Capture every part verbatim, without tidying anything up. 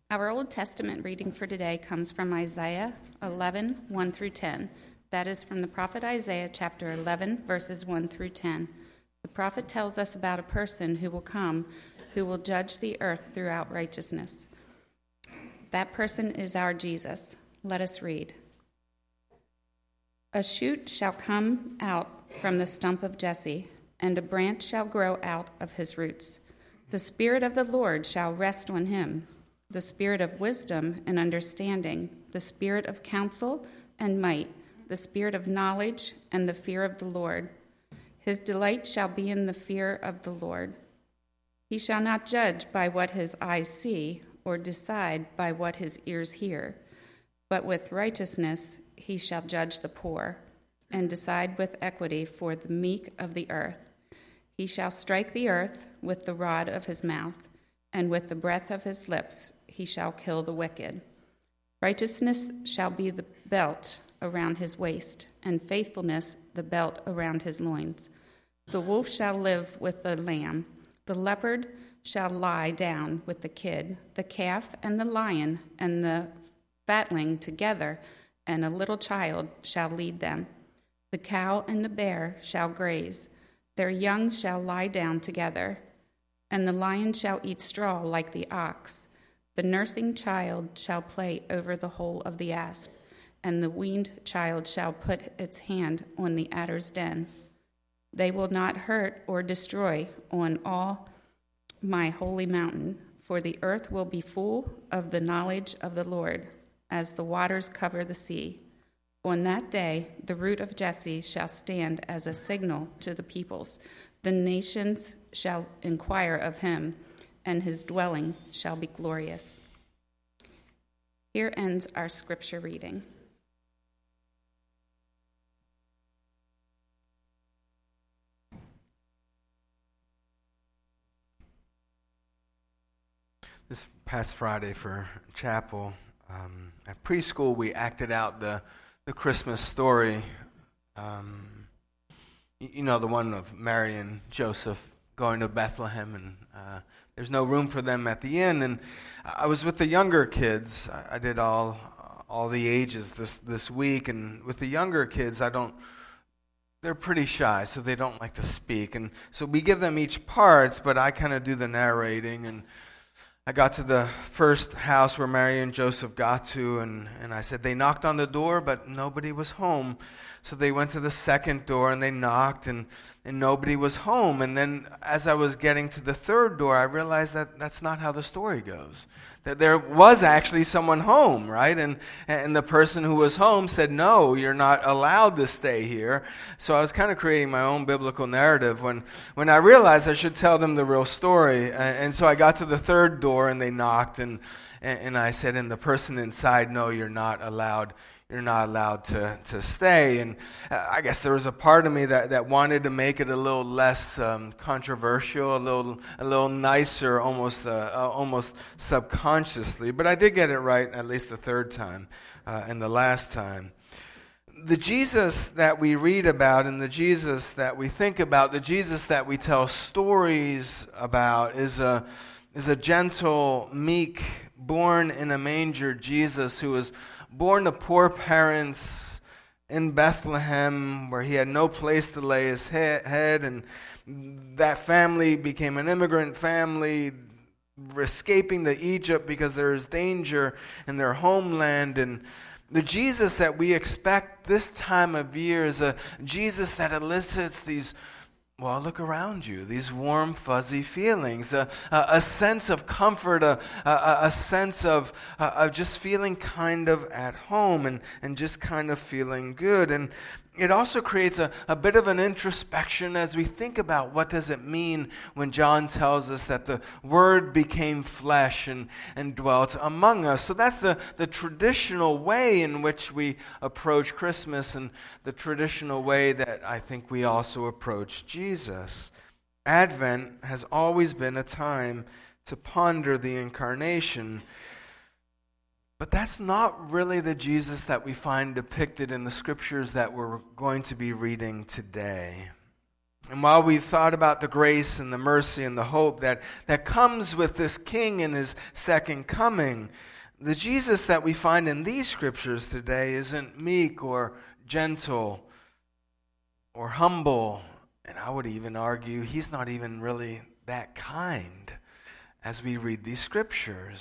Our Old Testament reading for today comes from Isaiah eleven, one through ten. That is from the prophet Isaiah chapter eleven, verses one through ten. The prophet tells us about a person who will come, who will judge the earth throughout righteousness. That person is our Jesus. Let us read. A shoot shall come out from the stump of Jesse, and a branch shall grow out of his roots. The Spirit of the Lord shall rest on him, the Spirit of wisdom and understanding, the Spirit of counsel and might, the Spirit of knowledge and the fear of the Lord. His delight shall be in the fear of the Lord. He shall not judge by what his eyes see, or decide by what his ears hear, but with righteousness he shall judge the poor, and decide with equity for the meek of the earth. He shall strike the earth with the rod of his mouth, and with the breath of his lips he shall kill the wicked. Righteousness shall be the belt around his waist, and faithfulness the belt around his loins. The wolf shall live with the lamb, the leopard shall lie down with the kid, the calf and the lion and the fatling together, and a little child shall lead them. The cow and the bear shall graze, their young shall lie down together, and the lion shall eat straw like the ox. The nursing child shall play over the hole of the asp, and the weaned child shall put its hand on the adder's den. They will not hurt or destroy on all my holy mountain, for the earth will be full of the knowledge of the Lord, as the waters cover the sea. On that day, the root of Jesse shall stand as a signal to the peoples. The nations shall inquire of him, and his dwelling shall be glorious. Here ends our scripture reading. This past Friday for chapel, um, at preschool, we acted out the, the Christmas story. Um, you, you know, the one of Mary and Joseph going to Bethlehem, and uh, there's no room for them at the inn. And I was with the younger kids. I, I did all all the ages this, this week, and with the younger kids, I don't. They're pretty shy, so they don't like to speak, and so we give them each parts, but I kind of do the narrating. And I got to the first house where Mary and Joseph got to, and, and I said they knocked on the door, but nobody was home. So they went to the second door, and they knocked, and, and nobody was home. And then as I was getting to the third door, I realized that that's not how the story goes. That there was actually someone home, right? And, and the person who was home said, no, you're not allowed to stay here. So I was kind of creating my own biblical narrative when, when I realized I should tell them the real story. And so I got to the third door, and they knocked, and, and I said, and the person inside, no, you're not allowed You're not allowed to, to stay. And uh, I guess there was a part of me that, that wanted to make it a little less um, controversial, a little a little nicer, almost uh, uh, almost subconsciously. But I did get it right at least the third time uh, and the last time. The Jesus that we read about and the Jesus that we think about, the Jesus that we tell stories about is a is a gentle, meek, born in a manger Jesus who was born to poor parents in Bethlehem, where he had no place to lay his he- head, and that family became an immigrant family, escaping to Egypt because there is danger in their homeland. And the Jesus that we expect this time of year is a Jesus that elicits these, well, look around you, these warm, fuzzy feelings, a, a, a sense of comfort, a, a, a sense of, uh, of just feeling kind of at home and, and just kind of feeling good. And it also creates a, a bit of an introspection as we think about what does it mean when John tells us that the Word became flesh and, and dwelt among us. So that's the, the traditional way in which we approach Christmas, and the traditional way that I think we also approach Jesus. Advent has always been a time to ponder the incarnation. But that's not really the Jesus that we find depicted in the scriptures that we're going to be reading today. And while we've thought about the grace and the mercy and the hope that, that comes with this King and his second coming, the Jesus that we find in these scriptures today isn't meek or gentle or humble. And I would even argue he's not even really that kind as we read these scriptures.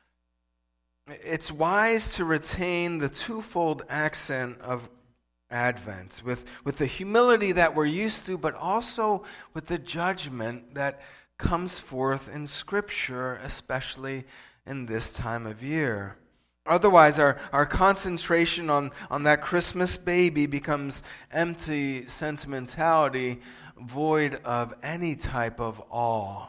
It's wise to retain the twofold accent of Advent, with, with the humility that we're used to, but also with the judgment that comes forth in Scripture, especially in this time of year. Otherwise, our, our concentration on, on that Christmas baby becomes empty sentimentality, void of any type of awe.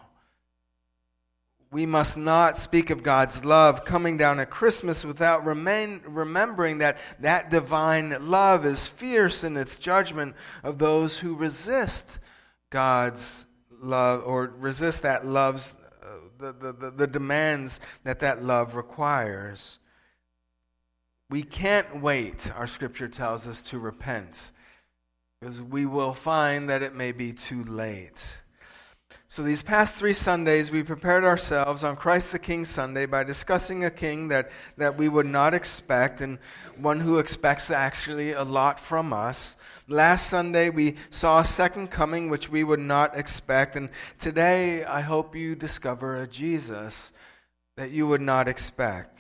We must not speak of God's love coming down at Christmas without remain, remembering that that divine love is fierce in its judgment of those who resist God's love or resist that love's uh, the, the, the, the demands that that love requires. We can't wait, our scripture tells us, to repent, because we will find that it may be too late. So these past three Sundays, we prepared ourselves on Christ the King Sunday by discussing a king that, that we would not expect, and one who expects actually a lot from us. Last Sunday, we saw a second coming which we would not expect, and today I hope you discover a Jesus that you would not expect.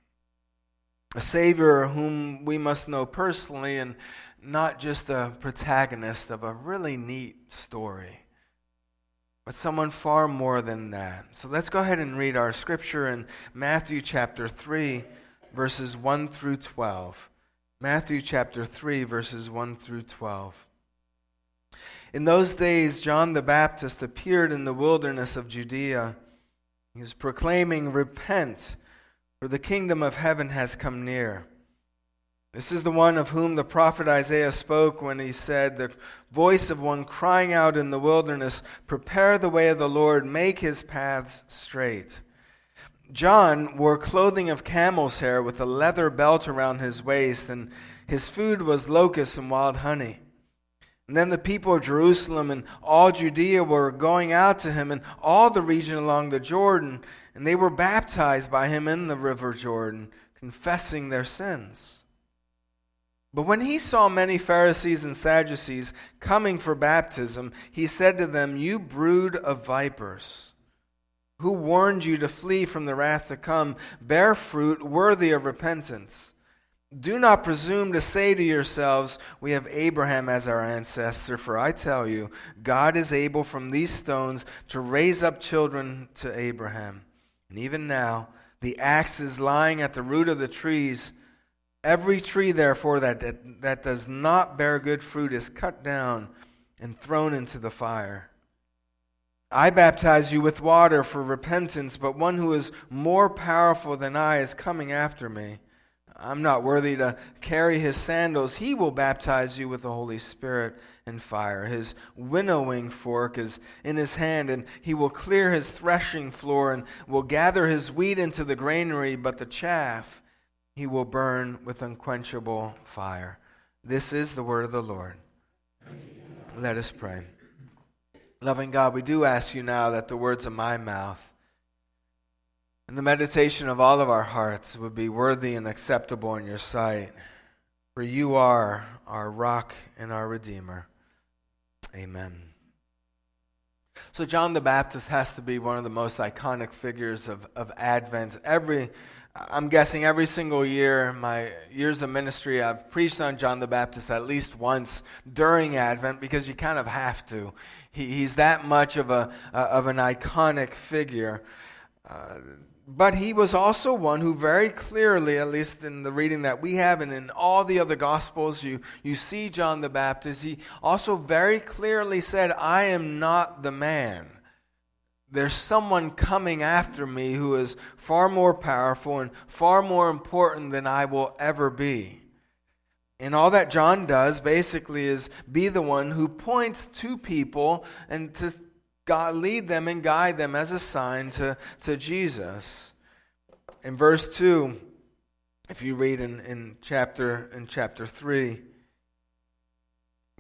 A Savior whom we must know personally and not just a protagonist of a really neat story, but someone far more than that. So let's go ahead and read our scripture in Matthew chapter three, verses one through twelve. Matthew chapter three, verses one through twelve. In those days, John the Baptist appeared in the wilderness of Judea. He was proclaiming, "Repent, for the kingdom of heaven has come near." This is the one of whom the prophet Isaiah spoke when he said, "The voice of one crying out in the wilderness, prepare the way of the Lord, make his paths straight." John wore clothing of camel's hair with a leather belt around his waist, and his food was locusts and wild honey. And then the people of Jerusalem and all Judea were going out to him, and all the region along the Jordan, and they were baptized by him in the river Jordan, confessing their sins. But when he saw many Pharisees and Sadducees coming for baptism, he said to them, "You brood of vipers, who warned you to flee from the wrath to come? Bear fruit worthy of repentance. Do not presume to say to yourselves, 'We have Abraham as our ancestor,' for I tell you, God is able from these stones to raise up children to Abraham. And even now, the axe is lying at the root of the trees. Every tree, therefore, that, that, that does not bear good fruit is cut down and thrown into the fire. I baptize you with water for repentance, but one who is more powerful than I is coming after me. I'm not worthy to carry his sandals. He will baptize you with the Holy Spirit and fire. His winnowing fork is in his hand, and he will clear his threshing floor and will gather his wheat into the granary, but the chaff he will burn with unquenchable fire." This is the word of the Lord. Let us pray. Loving God, we do ask you now that the words of my mouth and the meditation of all of our hearts would be worthy and acceptable in your sight. For you are our rock and our Redeemer. Amen. So John the Baptist has to be one of the most iconic figures of, of Advent. Every I'm guessing every single year, my years of ministry, I've preached on John the Baptist at least once during Advent, because you kind of have to. He, he's that much of a uh, of an iconic figure. Uh, but he was also one who very clearly, at least in the reading that we have and in all the other Gospels, you, you see John the Baptist, he also very clearly said, "I am not the man. There's someone coming after me who is far more powerful and far more important than I will ever be." And all that John does basically is be the one who points to people and to God, lead them and guide them as a sign to, to Jesus. In verse two, if you read in, in chapter in chapter three,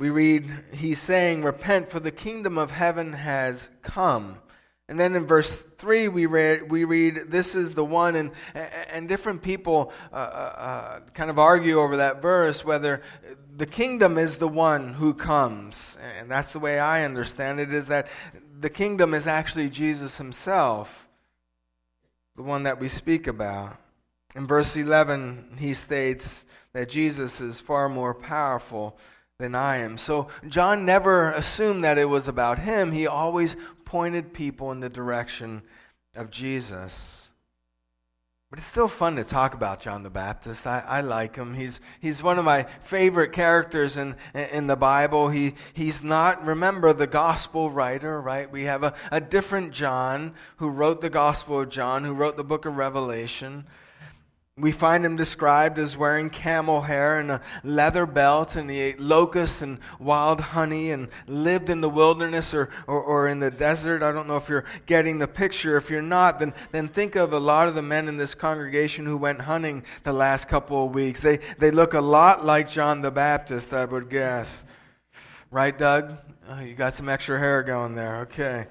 we read, he's saying, repent, for the kingdom of heaven has come. And then in verse three, we read, we read this is the one, and, and different people uh, uh, kind of argue over that verse, whether the kingdom is the one who comes. And that's the way I understand it, is that the kingdom is actually Jesus himself, the one that we speak about. In verse eleven, he states that Jesus is far more powerful than I am. So John never assumed that it was about him. He always pointed people in the direction of Jesus. But it's still fun to talk about John the Baptist. I, I like him. He's he's one of my favorite characters in in the Bible. He he's not, remember, the gospel writer, right? We have a, a different John who wrote the Gospel of John, who wrote the book of Revelation. We find him described as wearing camel hair and a leather belt, and he ate locusts and wild honey and lived in the wilderness or, or, or in the desert. I don't know if you're getting the picture. If you're not, then, then think of a lot of the men in this congregation who went hunting the last couple of weeks. They, they look a lot like John the Baptist, I would guess. Right, Doug? Oh, you got some extra hair going there. Okay.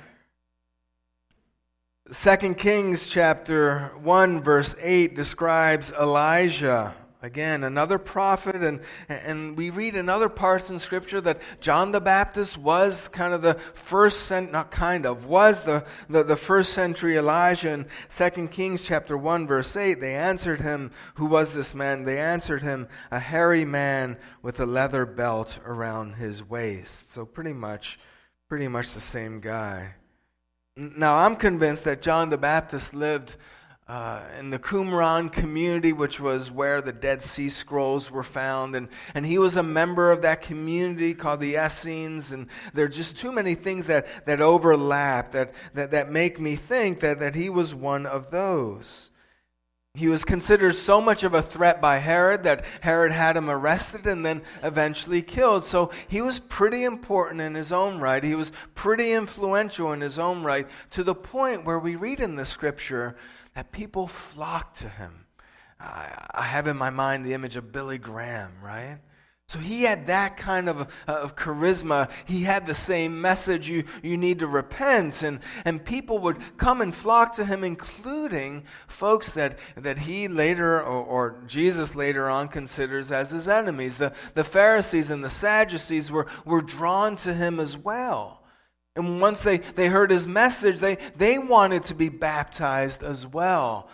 Second Kings chapter one verse eight describes Elijah, again another prophet, and and we read in other parts in Scripture that John the Baptist was kind of the first cent not kind of was the, the, the first century Elijah. In Second Kings chapter one verse eight, they answered him, who was this man? They answered him, a hairy man with a leather belt around his waist. So pretty much, pretty much the same guy. Now, I'm convinced that John the Baptist lived uh, in the Qumran community, which was where the Dead Sea Scrolls were found, and, and he was a member of that community called the Essenes, and there are just too many things that, that overlap, that, that, that make me think that, that he was one of those. He was considered so much of a threat by Herod that Herod had him arrested and then eventually killed. So he was pretty important in his own right. He was pretty influential in his own right, to the point where we read in the Scripture that people flocked to him. I, I have in my mind the image of Billy Graham, right? So he had that kind of, of charisma. He had the same message, you, you need to repent. And, and people would come and flock to him, including folks that, that he later, or, or Jesus later on, considers as his enemies. The, the Pharisees and the Sadducees were, were drawn to him as well. And once they, they heard his message, they, they wanted to be baptized as well.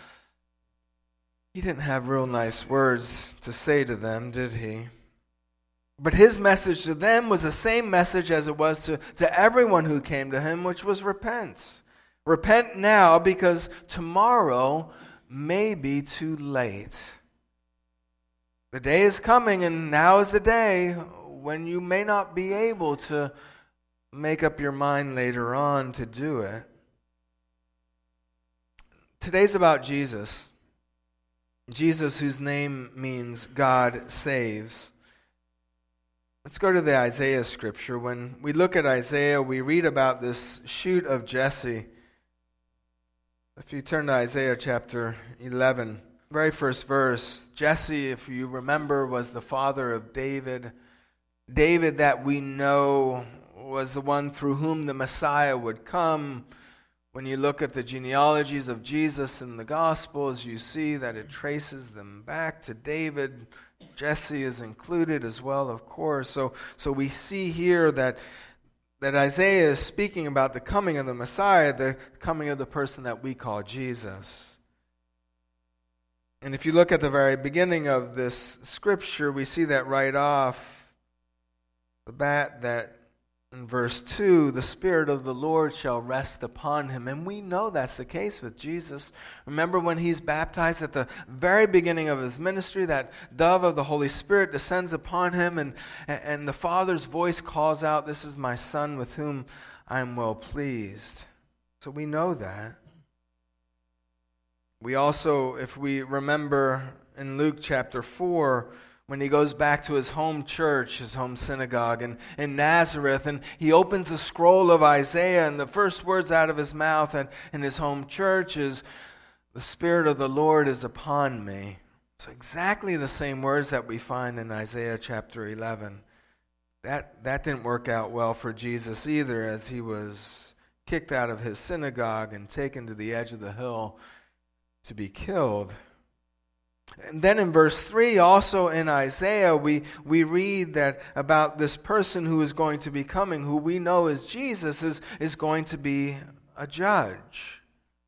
He didn't have real nice words to say to them, did he? But his message to them was the same message as it was to, to everyone who came to him, which was repent. Repent now, because tomorrow may be too late. The day is coming, and now is the day when you may not be able to make up your mind later on to do it. Today's about Jesus. Jesus, whose name means God saves. Let's go to the Isaiah scripture. When we look at Isaiah, we read about this shoot of Jesse. If you turn to Isaiah chapter eleven, very first verse, Jesse, if you remember, was the father of David. David, that we know, was the one through whom the Messiah would come. When you look at the genealogies of Jesus in the Gospels, you see that it traces them back to David. Jesse is included as well, of course. So, so we see here that, that Isaiah is speaking about the coming of the Messiah, the coming of the person that we call Jesus. And if you look at the very beginning of this scripture, we see that right off the bat that in verse two, the Spirit of the Lord shall rest upon him. And we know that's the case with Jesus. Remember when he's baptized at the very beginning of his ministry, that dove of the Holy Spirit descends upon him, and, and the Father's voice calls out, "This is my Son with whom I am well pleased." So we know that. We also, if we remember in Luke chapter four, when he goes back to his home church, his home synagogue in, in Nazareth, and he opens the scroll of Isaiah, and the first words out of his mouth and in his home church is, "The Spirit of the Lord is upon me." So exactly the same words that we find in Isaiah chapter eleven. that, that didn't work out well for Jesus either, as he was kicked out of his synagogue and taken to the edge of the hill to be killed. And then in verse three, also in Isaiah, we, we read that about this person who is going to be coming, who we know as Jesus, is, is going to be a judge.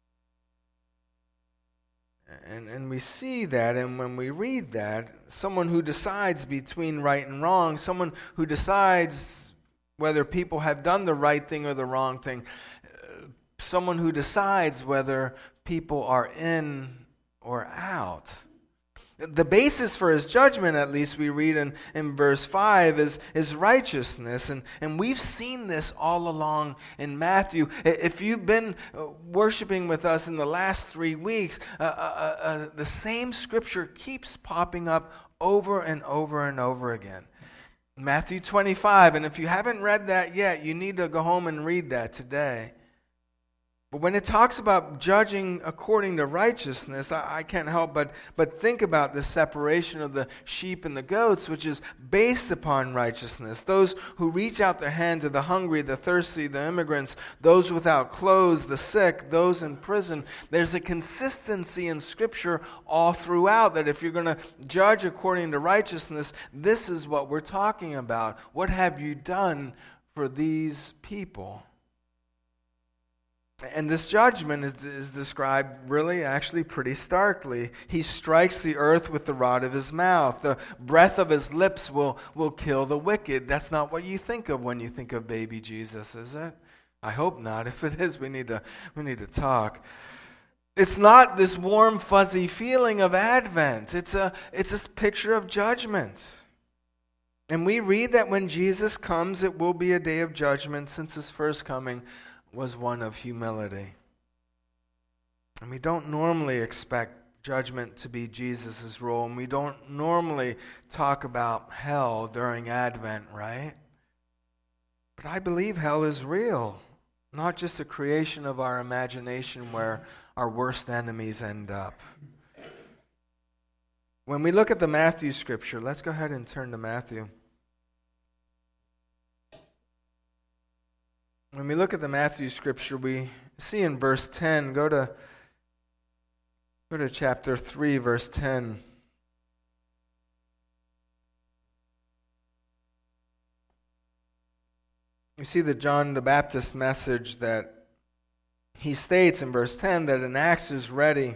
And, and we see that, and when we read that, someone who decides between right and wrong, someone who decides whether people have done the right thing or the wrong thing, uh, someone who decides whether people are in or out. The basis for his judgment, at least we read in, in verse five, is, is righteousness. And, and we've seen this all along in Matthew. If you've been worshiping with us in the last three weeks, uh, uh, uh, the same scripture keeps popping up over and over and over again. Matthew twenty-five, and if you haven't read that yet, you need to go home and read that today. But when it talks about judging according to righteousness, I, I can't help but, but think about the separation of the sheep and the goats, which is based upon righteousness. Those who reach out their hand to the hungry, the thirsty, the immigrants, those without clothes, the sick, those in prison. There's a consistency in Scripture all throughout that if you're going to judge according to righteousness, this is what we're talking about. What have you done for these people? And this judgment is, is described really actually pretty starkly. He strikes the earth with the rod of his mouth. The breath of his lips will, will kill the wicked. That's not what you think of when you think of baby Jesus, is it? I hope not. If it is, we need to, we need to talk. It's not this warm, fuzzy feeling of Advent. It's a, it's a picture of judgment. And we read that when Jesus comes, it will be a day of judgment, since his first coming was one of humility. And we don't normally expect judgment to be Jesus' role, and we don't normally talk about hell during Advent, right? But I believe hell is real, not just a creation of our imagination where our worst enemies end up. When we look at the Matthew scripture, let's go ahead and turn to Matthew. When we look at the Matthew scripture, we see in verse ten, go to, go to chapter three, verse ten. You see the John the Baptist message that he states in verse ten that an axe is ready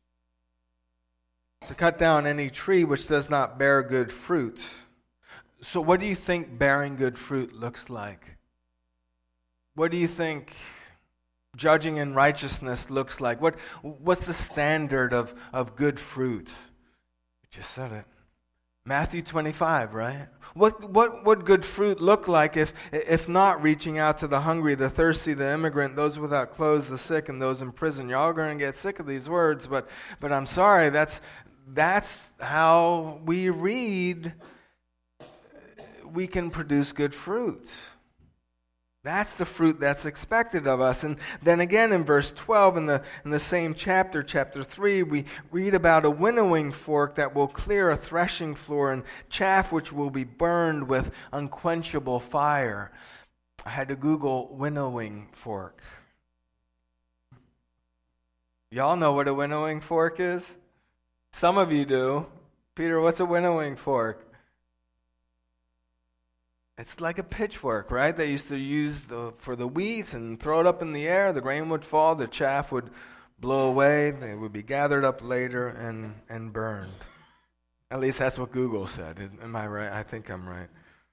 to cut down any tree which does not bear good fruit. So what do you think bearing good fruit looks like? What do you think judging in righteousness looks like? What What's the standard of, of good fruit? You just said it. Matthew twenty-five, right? What what would good fruit look like if if not reaching out to the hungry, the thirsty, the immigrant, those without clothes, the sick, and those in prison? Y'all are going to get sick of these words, but but I'm sorry, that's that's how we read we can produce good fruit. That's the fruit that's expected of us. And then again in verse twelve, in the in the same chapter, chapter three, we read about a winnowing fork that will clear a threshing floor, and chaff which will be burned with unquenchable fire. I had to Google winnowing fork. Y'all know what a winnowing fork is? Some of you do. Peter, what's a winnowing fork? It's like a pitchfork, right? They used to use the, for the wheat and throw it up in the air. The grain would fall, the chaff would blow away. They would be gathered up later and, and burned. At least that's what Google said. Am I right? I think I'm right.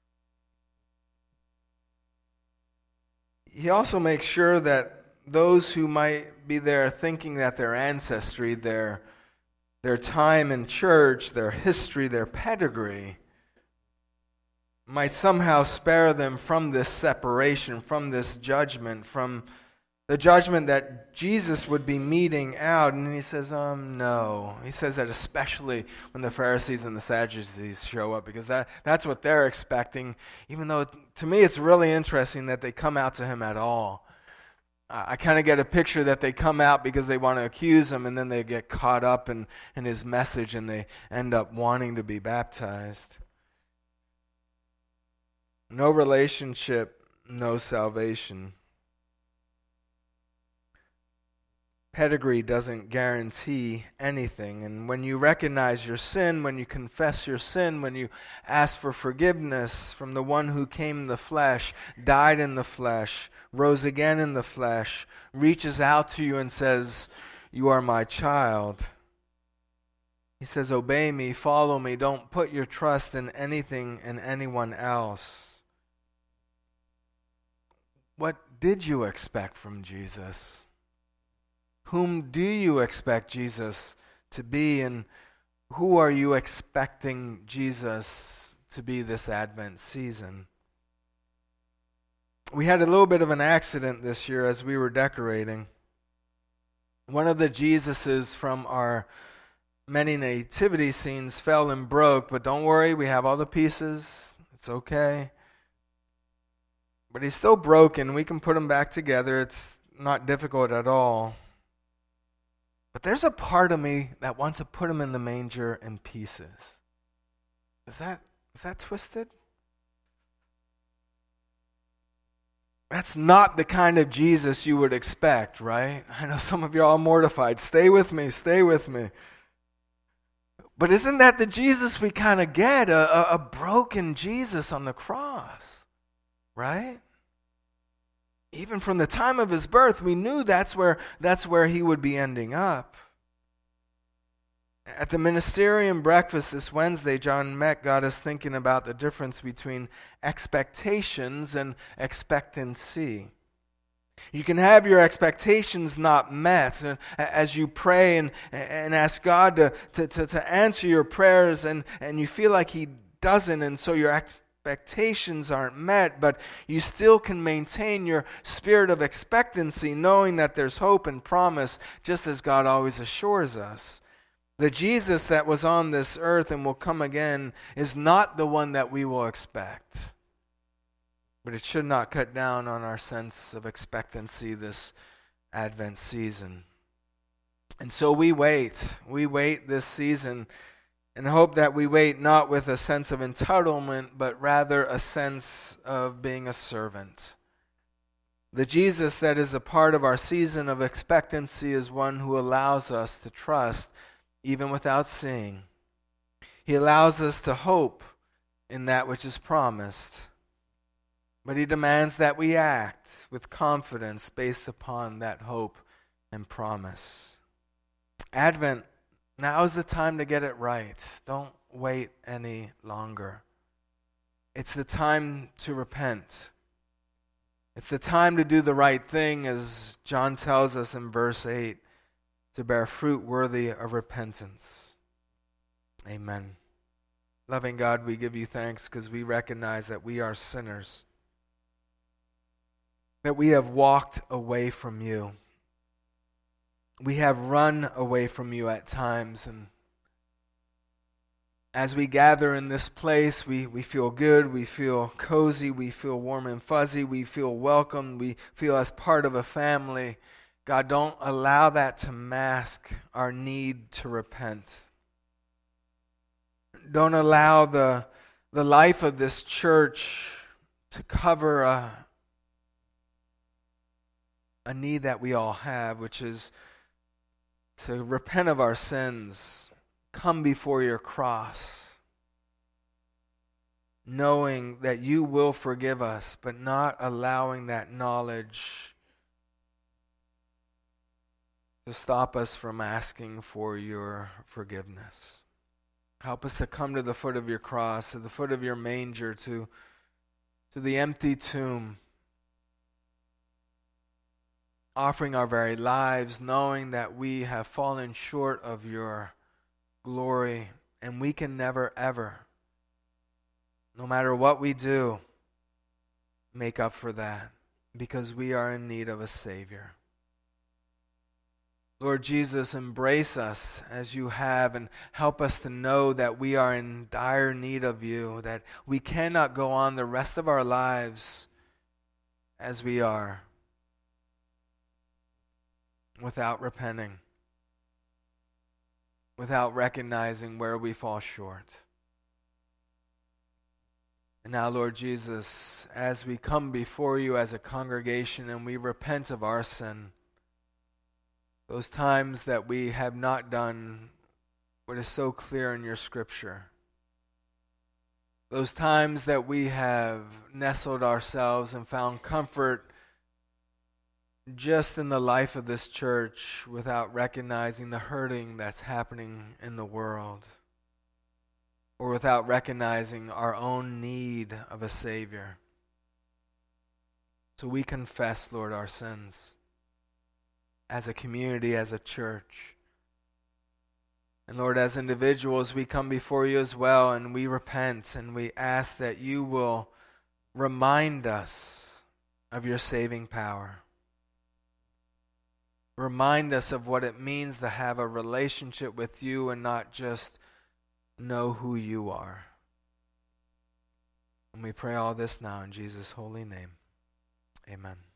He also makes sure that those who might be there thinking that their ancestry, their, their time in church, their history, their pedigree, might somehow spare them from this separation, from this judgment, from the judgment that Jesus would be meting out. And he says, um, no. He says that especially when the Pharisees and the Sadducees show up, because that, that's what they're expecting, even though to me it's really interesting that they come out to him at all. I kind of get a picture that they come out because they want to accuse him, and then they get caught up in, in his message, and they end up wanting to be baptized. No relationship, no salvation. Pedigree doesn't guarantee anything. And when you recognize your sin, when you confess your sin, when you ask for forgiveness from the one who came in the flesh, died in the flesh, rose again in the flesh, reaches out to you and says, "You are my child." He says, "Obey me, follow me. Don't put your trust in anything and anyone else." What did you expect from Jesus? Whom do you expect Jesus to be, and who are you expecting Jesus to be this Advent season? We had a little bit of an accident this year as we were decorating. One of the Jesuses from our many nativity scenes fell and broke, but don't worry, we have all the pieces. It's okay. But he's still broken. We can put him back together. It's not difficult at all. But there's a part of me that wants to put him in the manger in pieces. Is that is that twisted? That's not the kind of Jesus you would expect, right? I know some of you are all mortified. Stay with me, stay with me. But isn't that the Jesus we kind of get? A, a, a broken Jesus on the cross, right? Even from the time of his birth, we knew that's where that's where he would be ending up. At the ministerium breakfast this Wednesday, John Meck got us thinking about the difference between expectations and expectancy. You can have your expectations not met as you pray and, and ask God to, to, to, to answer your prayers, and, and you feel like he doesn't, and so your expectations expectations aren't met, but you still can maintain your spirit of expectancy, knowing that there's hope and promise, just as God always assures us. The Jesus that was on this earth and will come again is not the one that we will expect. But it should not cut down on our sense of expectancy this Advent season. And so we wait. We wait this season and hope that we wait not with a sense of entitlement, but rather a sense of being a servant. The Jesus that is a part of our season of expectancy is one who allows us to trust even without seeing. He allows us to hope in that which is promised. But he demands that we act with confidence based upon that hope and promise. Advent, now is the time to get it right. Don't wait any longer. It's the time to repent. It's the time to do the right thing, as John tells us in verse eight, to bear fruit worthy of repentance. Amen. Loving God, we give you thanks because we recognize that we are sinners, that we have walked away from you. We have run away from you at times, and as we gather in this place, we, we feel good, we feel cozy, we feel warm and fuzzy, we feel welcome, we feel as part of a family. God, don't allow that to mask our need to repent. Don't allow the, the life of this church to cover a, a need that we all have, which is to repent of our sins, come before your cross, knowing that you will forgive us, but not allowing that knowledge to stop us from asking for your forgiveness. Help us to come to the foot of your cross, to the foot of your manger, to, to the empty tomb, offering our very lives, knowing that we have fallen short of your glory, and we can never, ever, no matter what we do, make up for that, because we are in need of a Savior. Lord Jesus, embrace us as you have, and help us to know that we are in dire need of you, that we cannot go on the rest of our lives as we are, without repenting, without recognizing where we fall short. And now, Lord Jesus, as we come before you as a congregation and we repent of our sin, those times that we have not done what is so clear in your scripture, those times that we have nestled ourselves and found comfort just in the life of this church without recognizing the hurting that's happening in the world, or without recognizing our own need of a Savior. So we confess, Lord, our sins as a community, as a church. And Lord, as individuals, we come before you as well, and we repent, and we ask that you will remind us of your saving power. Remind us of what it means to have a relationship with you and not just know who you are. And we pray all this now in Jesus' holy name. Amen.